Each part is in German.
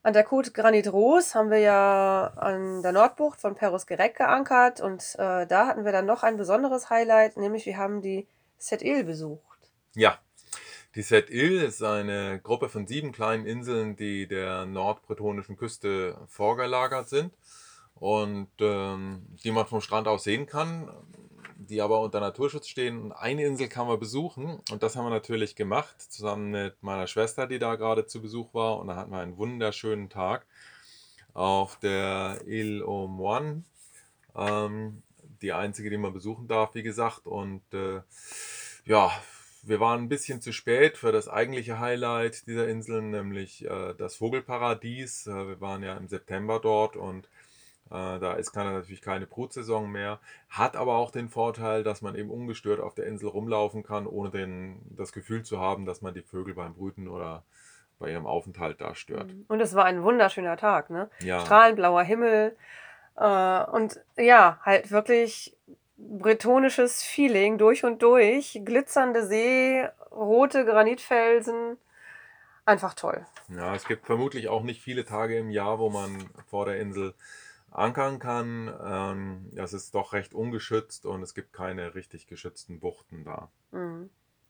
An der Côte Granit Rose haben wir ja an der Nordbucht von Perros-Guirec geankert und da hatten wir dann noch ein besonderes Highlight, nämlich wir haben die Sept-Îles besucht. Ja, die Sept-Îles ist eine Gruppe von 7 kleinen Inseln, die der nordbretonischen Küste vorgelagert sind und die man vom Strand aus sehen kann, die aber unter Naturschutz stehen. Und eine Insel kann man besuchen und das haben wir natürlich gemacht, zusammen mit meiner Schwester, die da gerade zu Besuch war. Und da hatten wir einen wunderschönen Tag auf der Île aux Moines, die einzige, die man besuchen darf, wie gesagt. Und ja, wir waren ein bisschen zu spät für das eigentliche Highlight dieser Inseln, nämlich das Vogelparadies. Wir waren ja im September dort und da ist natürlich keine Brutsaison mehr. Hat aber auch den Vorteil, dass man eben ungestört auf der Insel rumlaufen kann, ohne das Gefühl zu haben, dass man die Vögel beim Brüten oder bei ihrem Aufenthalt da stört. Und es war ein wunderschöner Tag, ne? Ja, Strahlend blauer Himmel und ja, halt wirklich bretonisches Feeling durch und durch. Glitzernde See, rote Granitfelsen. Einfach toll. ja, es gibt vermutlich auch nicht viele Tage im Jahr, wo man vor der Insel ankern kann. Das ist doch recht ungeschützt und es gibt keine richtig geschützten Buchten da. Mhm.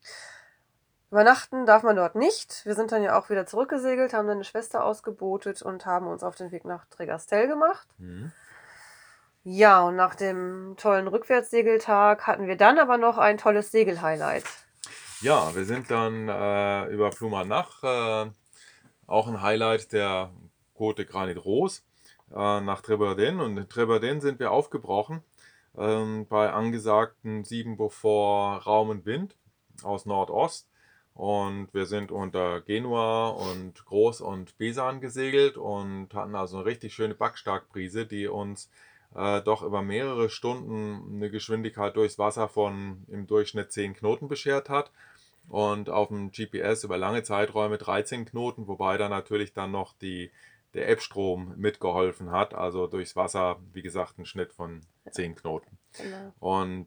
Übernachten darf man dort nicht. Wir sind dann ja auch wieder zurückgesegelt, haben dann eine Schwester ausgebotet und haben uns auf den Weg nach Trégastel gemacht. Mhm. Ja, und nach dem tollen Rückwärtssegeltag hatten wir dann aber noch ein tolles Segelhighlight. Ja, wir sind dann über Ploumanac, auch ein Highlight der Côte Granit Rose, nach Trébeurden. Und in Trébeurden sind wir aufgebrochen bei angesagten 7 Beaufort Raum und Wind aus Nordost. Und wir sind unter Genua und Groß und Besan gesegelt und hatten also eine richtig schöne Backstarkbrise, die uns doch über mehrere Stunden eine Geschwindigkeit durchs Wasser von im Durchschnitt 10 Knoten beschert hat. Und auf dem GPS über lange Zeiträume 13 Knoten, wobei da natürlich dann noch der Ebbstrom mitgeholfen hat. Also durchs Wasser, wie gesagt, ein Schnitt von 10 Knoten. Genau. Und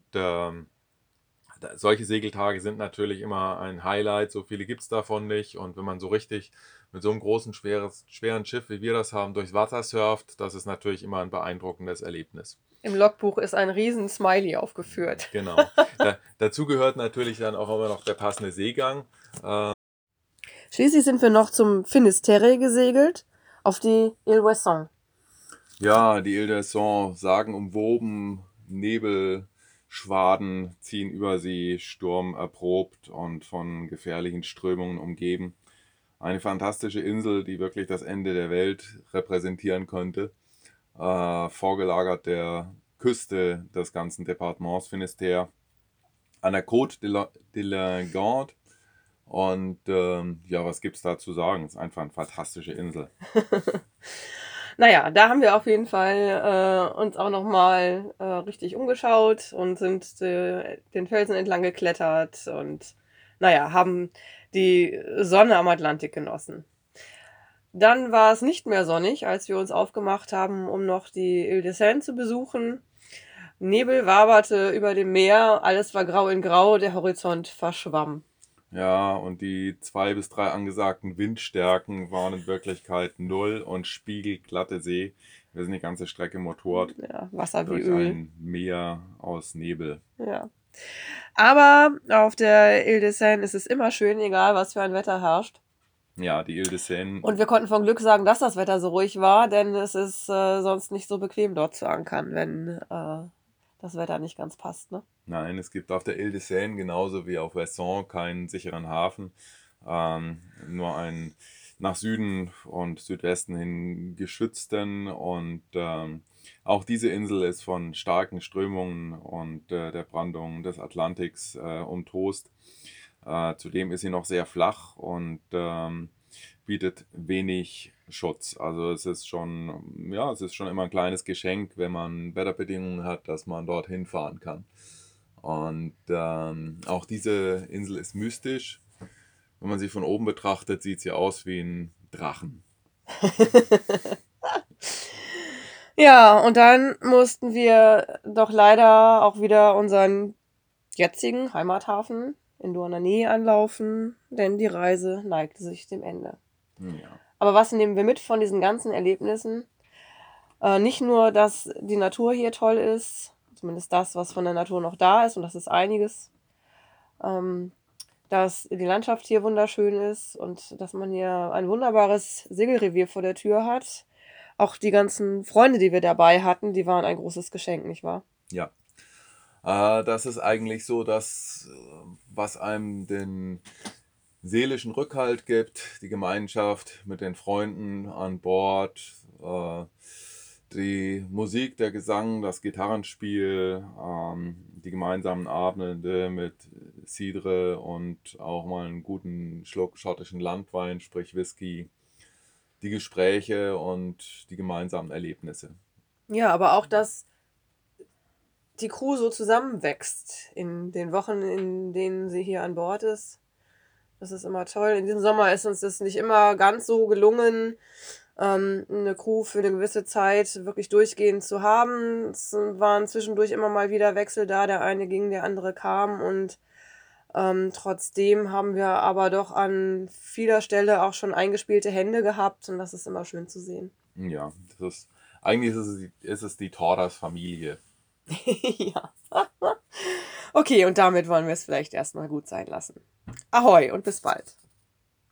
solche Segeltage sind natürlich immer ein Highlight. So viele gibt es davon nicht. Und wenn man so richtig mit so einem großen, schweren Schiff, wie wir das haben, durchs Wasser surft, das ist natürlich immer ein beeindruckendes Erlebnis. Im Logbuch ist ein riesen Smiley aufgeführt. Genau. Dazu gehört natürlich dann auch immer noch der passende Seegang. Schließlich sind wir noch zum Finisterre gesegelt, auf die Île Ouessant. Ja, die Ile d'Ouessant, sagenumwoben, Nebelschwaden ziehen über sie, sturmerprobt und von gefährlichen Strömungen umgeben. Eine fantastische Insel, die wirklich das Ende der Welt repräsentieren könnte, vorgelagert der Küste des ganzen Departements Finistère, an der Côte de la Garde. Und ja, was gibt's da zu sagen? Es ist einfach eine fantastische Insel. Naja, da haben wir auf jeden Fall uns auch nochmal richtig umgeschaut und sind den Felsen entlang geklettert und naja, haben die Sonne am Atlantik genossen. Dann war es nicht mehr sonnig, als wir uns aufgemacht haben, um noch die Ile de Seine zu besuchen. Nebel waberte über dem Meer, alles war grau in grau, der Horizont verschwamm. Ja, und die 2 bis 3 angesagten Windstärken waren in Wirklichkeit 0 und spiegelglatte See. Wir sind die ganze Strecke motort Ja, Wasser wie durch Öl. ein Meer aus Nebel. Ja. Aber auf der Ile de Seine ist es immer schön, egal was für ein Wetter herrscht. Ja, die Ile de Seine. Und wir konnten von Glück sagen, dass das Wetter so ruhig war, denn es ist sonst nicht so bequem dort zu ankern, wenn das Wetter nicht ganz passt, ne? Nein, es gibt auf der Ile de Seine genauso wie auf Ouessant keinen sicheren Hafen. Nur einen nach Süden und Südwesten hin geschützten. Und auch diese Insel ist von starken Strömungen und der Brandung des Atlantiks umtost. Zudem ist sie noch sehr flach und bietet wenig Schutz. Also es ist schon, ja, es ist schon immer ein kleines Geschenk, wenn man Wetterbedingungen hat, dass man dorthin fahren kann. Und auch diese Insel ist mystisch. Wenn man sie von oben betrachtet, sieht sie aus wie ein Drachen. Ja, und dann mussten wir doch leider auch wieder unseren jetzigen Heimathafen in Douarnenez anlaufen, denn die Reise neigte sich dem Ende. Ja. Aber was nehmen wir mit von diesen ganzen Erlebnissen? Nicht nur, dass die Natur hier toll ist, zumindest das, was von der Natur noch da ist, und das ist einiges, ähm, dass die Landschaft hier wunderschön ist und dass man hier ein wunderbares Segelrevier vor der Tür hat. Auch die ganzen Freunde, die wir dabei hatten, die waren ein großes Geschenk, nicht wahr? Ja. Das ist eigentlich so das, was einem den seelischen Rückhalt gibt, die Gemeinschaft mit den Freunden an Bord, die Musik, der Gesang, das Gitarrenspiel, die gemeinsamen Abende mit Cidre und auch mal einen guten Schluck schottischen Landwein, sprich Whisky, die Gespräche und die gemeinsamen Erlebnisse. Ja, aber auch, dass die Crew so zusammenwächst in den Wochen, in denen sie hier an Bord ist. Das ist immer toll. In diesem Sommer ist uns das nicht immer ganz so gelungen, eine Crew für eine gewisse Zeit wirklich durchgehend zu haben. Es waren zwischendurch immer mal wieder Wechsel da. Der eine ging, der andere kam. Und trotzdem haben wir aber doch an vieler Stelle auch schon eingespielte Hände gehabt. Und das ist immer schön zu sehen. Ja, eigentlich ist es die Torras-Familie. Ja. Okay, und damit wollen wir es vielleicht erstmal gut sein lassen. Ahoi und bis bald.